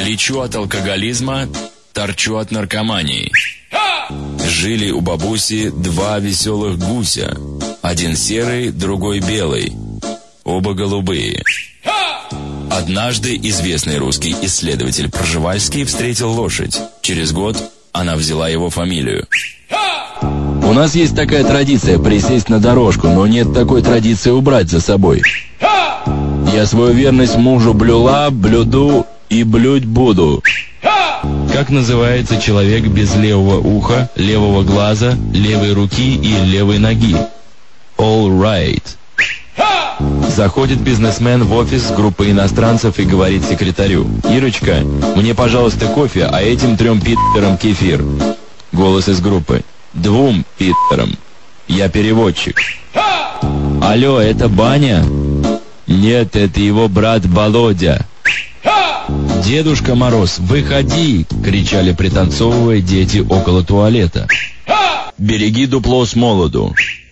Лечу от алкоголизма, торчу от наркомании. Жили у бабуси два веселых гуся. Один серый, другой белый. Оба голубые. Однажды известный русский исследователь Пржевальский встретил лошадь. Через год она взяла его фамилию. У нас есть такая традиция присесть на дорожку, но нет такой традиции убрать за собой. Я свою верность мужу блюла, блюду и блюдь буду. Как называется человек без левого уха, левого глаза, левой руки и левой ноги? All right. Заходит бизнесмен в офис группы иностранцев и говорит секретарю: «Ирочка, мне, пожалуйста, кофе, а этим 3 пидорам кефир». Голос из группы: «2 пидорам. Я переводчик». «Алло, это Баня?» «Нет, это его брат Володя». «Дедушка Мороз, выходи!» — кричали, пританцовывая, дети около туалета. «Береги дупло с молоду».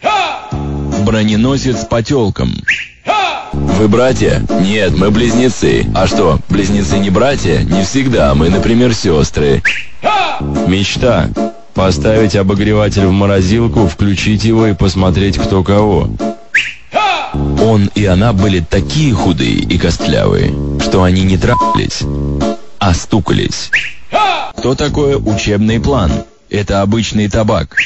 «Броненосец с потелком». Вы братья? Нет, мы близнецы. А что, близнецы не братья? Не всегда, мы, например, сестры. Мечта. Поставить обогреватель в морозилку, включить его и посмотреть, кто кого. Он и она были такие худые и костлявые, что они не трахались, а стукались. Кто такое учебный план? Это обычный табак.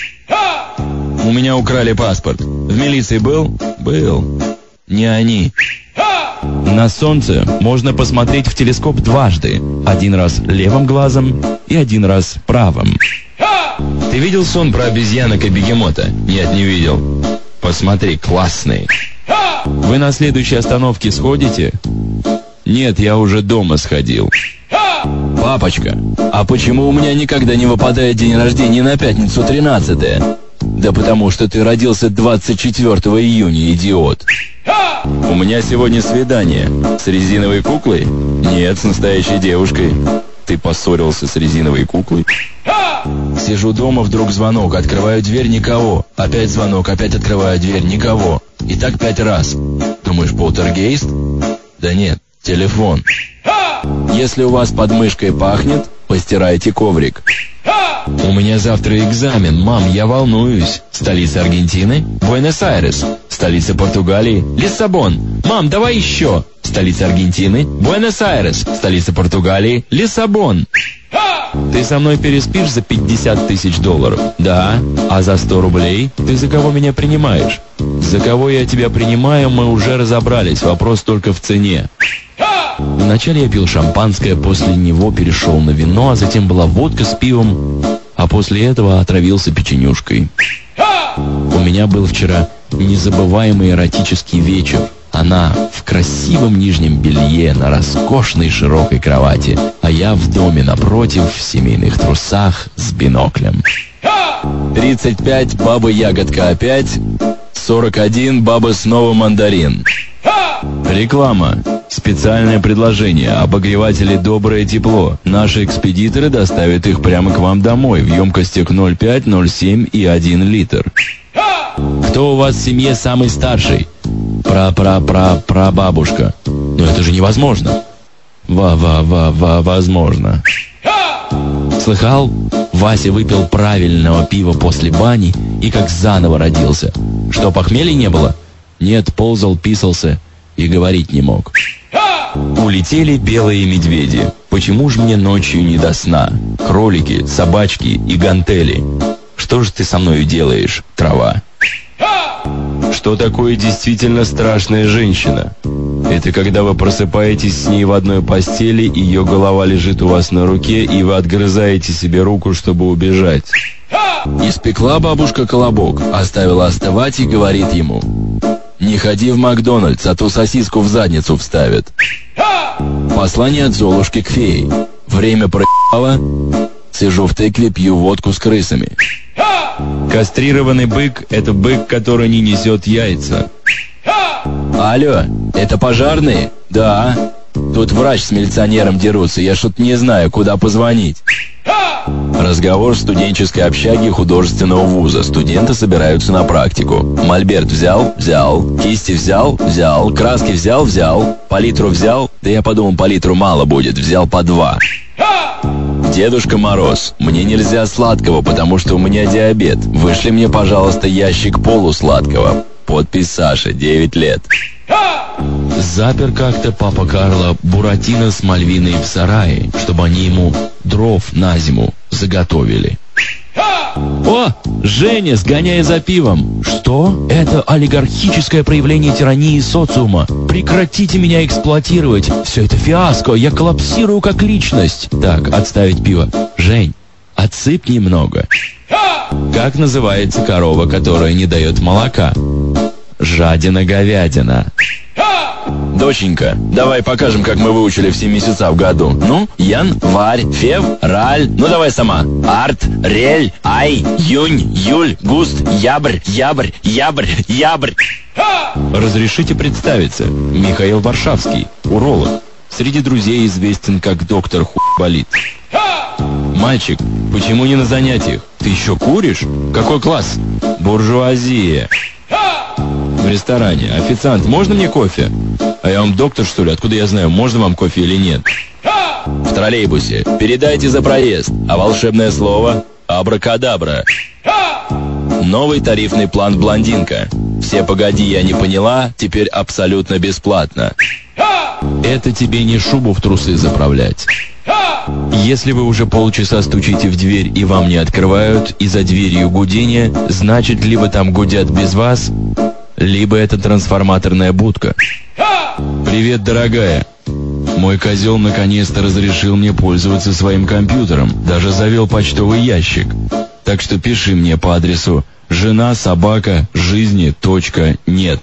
У меня украли паспорт. В милиции был? Был. Не они. На солнце можно посмотреть в телескоп дважды. Один раз левым глазом и один раз правым. Ты видел сон про обезьянок и бегемота? Нет, не видел. Посмотри, классный. Вы на следующей остановке сходите? Нет, я уже дома сходил. Папочка, а почему у меня никогда не выпадает день рождения на пятницу 13-е? Да потому что ты родился 24 июня, идиот. У меня сегодня свидание. С резиновой куклой? Нет, с настоящей девушкой. Ты поссорился с резиновой куклой? Сижу дома, вдруг звонок, открываю дверь, никого. Опять звонок, опять открываю дверь, никого. И так 5 раз. Думаешь, полтергейст? Да нет, телефон. Если у вас под мышкой пахнет, постирайте коврик. У меня завтра экзамен, мам, я волнуюсь. Столица Аргентины? Буэнос-Айрес. Столица Португалии? Лиссабон. Мам, давай еще. Столица Аргентины? Буэнос-Айрес. Столица Португалии? Лиссабон. Ты со мной переспишь за $50 000? Да. А за 100 рублей? Ты за кого меня принимаешь? За кого я тебя принимаю, мы уже разобрались. Вопрос только в цене. Вначале я пил шампанское, после него перешел на вино, а затем была водка с пивом, а после этого отравился печенюшкой. У меня был вчера незабываемый эротический вечер. Она в красивом нижнем белье на роскошной широкой кровати, а я в доме напротив в семейных трусах с биноклем. 35, баба ягодка опять. 41, баба снова мандарин. Реклама. Специальное предложение. Обогреватели «Доброе тепло». Наши экспедиторы доставят их прямо к вам домой в емкостях 0,5, 0,7 и 1 литр. Кто у вас в семье самый старший? Прабабушка. Но это же невозможно. Возможно. Слыхал? Вася выпил правильного пива после бани и как заново родился. Что, похмелья не было? Нет, ползал, писался и говорить не мог. Улетели белые медведи. Почему же мне ночью не до сна? Кролики, собачки и гантели. Что же ты со мною делаешь, трава? Что такое действительно страшная женщина? Это когда вы просыпаетесь с ней в одной постели, ее голова лежит у вас на руке, и вы отгрызаете себе руку, чтобы убежать. Испекла бабушка колобок, оставила остывать и говорит ему: «Не ходи в Макдональдс, а то сосиску в задницу вставят». Послание от Золушки к фее. Время проебало. Сижу в тыкве, пью водку с крысами. Кастрированный бык – это бык, который не несет яйца. Алло, это пожарные? Да. Тут врач с милиционером дерутся, я что-то не знаю, куда позвонить. Разговор в студенческой общаге художественного вуза. Студенты собираются на практику. Мольберт взял? Взял. Кисти взял? Взял. Краски взял? Взял. Палитру взял? Да я подумал, палитру мало будет. Взял по 2. Дедушка Мороз, мне нельзя сладкого, потому что у меня диабет. Вышли мне, пожалуйста, ящик полусладкого. Подпись Саша, 9 лет. Запер как-то папа Карло Буратино с Мальвиной в сарае, чтобы они ему дров на зиму заготовили. О, Женя, сгоняй за пивом. Что? Это олигархическое проявление тирании социума. Прекратите меня эксплуатировать. Все это фиаско, я коллапсирую как личность. Так, отставить пиво. Жень, отсыпь немного. Как называется корова, которая не дает молока? Жадина-говядина. Доченька, давай покажем, как мы выучили все месяца в году. Ну, январь, февраль. Ну, давай сама. Арт, рель, ай, июнь, июль, густ, ябрь, ябрь, ябрь, ябрь. Разрешите представиться. Михаил Варшавский, уролог. Среди друзей известен как доктор Хуй-болит. Мальчик, почему не на занятиях? Ты еще куришь? Какой класс? Буржуазия. В ресторане. Официант, можно мне кофе? А я вам доктор, что ли? Откуда я знаю, можно вам кофе или нет? В троллейбусе. Передайте за проезд. А волшебное слово? Абракадабра. Новый тарифный план «Блондинка». Все погоди, я не поняла, теперь абсолютно бесплатно. Это тебе не шубу в трусы заправлять. Если вы уже полчаса стучите в дверь и вам не открывают, и за дверью гудение, значит, либо там гудят без вас, либо это трансформаторная будка. Привет, дорогая. Мой козел наконец-то разрешил мне пользоваться своим компьютером, даже завел почтовый ящик. Так что пиши мне по адресу жена собака жизни.нет.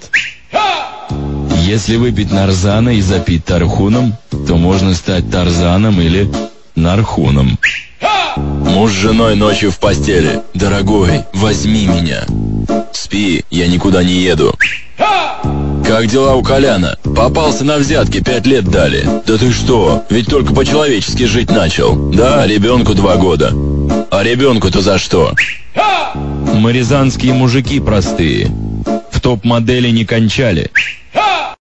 Если выпить нарзана и запить тархуном, то можно стать Тарзаном или Нархуном. Муж с женой ночью в постели. Дорогой, возьми меня. Спи, я никуда не еду. Как дела у Коляна? Попался на взятки, 5 лет дали. Да ты что, ведь только по-человечески жить начал. Да, ребенку 2 года. А ребенку-то за что? Мы рязанские мужики простые. В топ-модели не кончали.